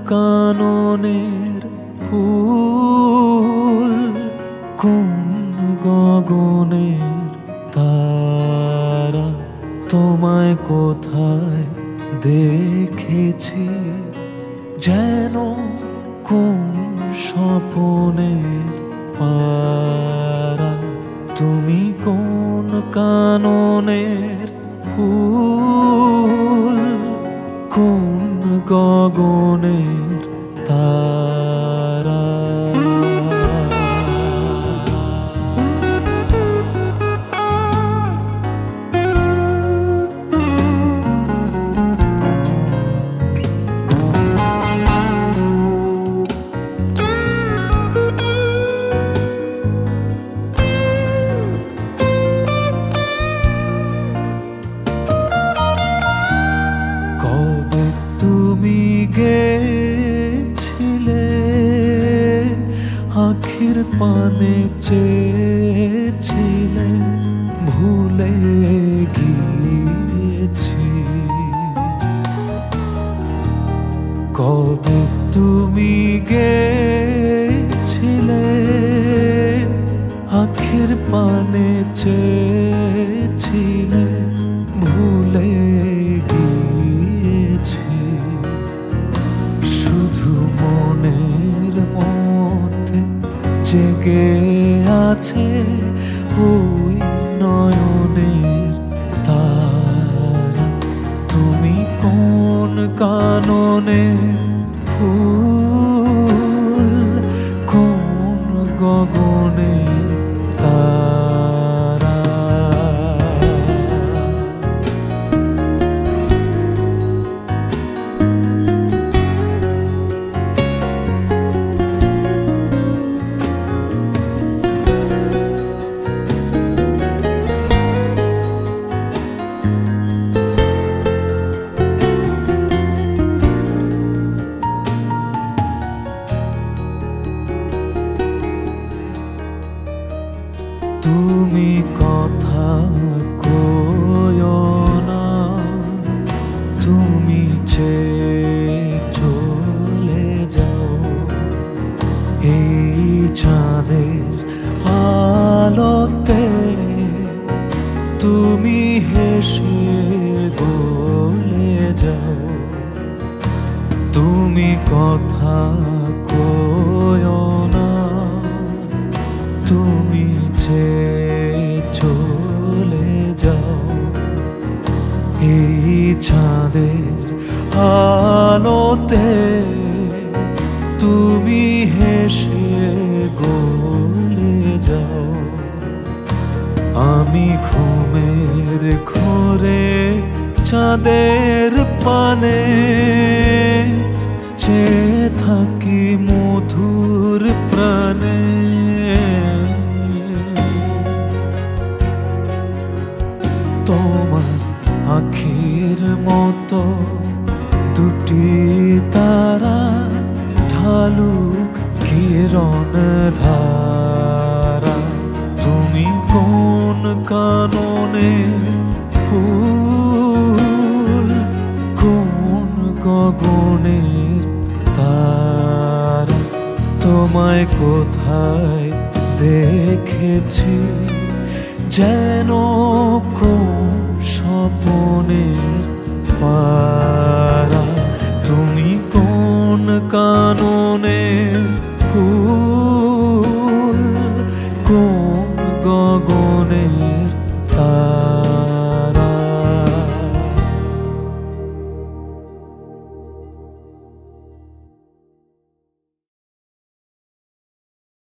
কাননের ফুল, কোন গগনের তারা, তোমায় কোথায় দেখেছি যেন কোন স্বপনের পারা। তুমি কোন কাননের ফুল, কোন গগনের তারা। কবে তুমি গেছিলে আখির পানে চেয়েছিলে, ভুলে গিয়েছি। কবে তুমি গেছিলে আখির পানে চেয়েছিলে, ভুলে গিয়েছি। শুধু মনের মধ্যে জেগে আছে ওই নয়নের তারা। তুমি কোন কাননের ফুল, কোন গগনের তারা। তুমি কথা কয়ো না, তুমি চেয়ে চলে যাও। এই চাঁদের আলোতে তুমি হেসে গলে যাও। তুমি কথা কয়ো না, তুমি চেয়ে চলে যাও। এই চাঁদের আলোতে তুমি হেসে গলে যাও। আমি ঘুমের ঘোরে চাঁদের পানে চেয়ে থাকি মধুর প্রাণে। তোমার আখির মতো দুটি তারা ঢালুক কিরণ ধারা। তুমি কোন কাননের ফুল, কোন গগনের তারা। তোমায় কোথায় দেখেছি যেন কোন স্বপনের পারা।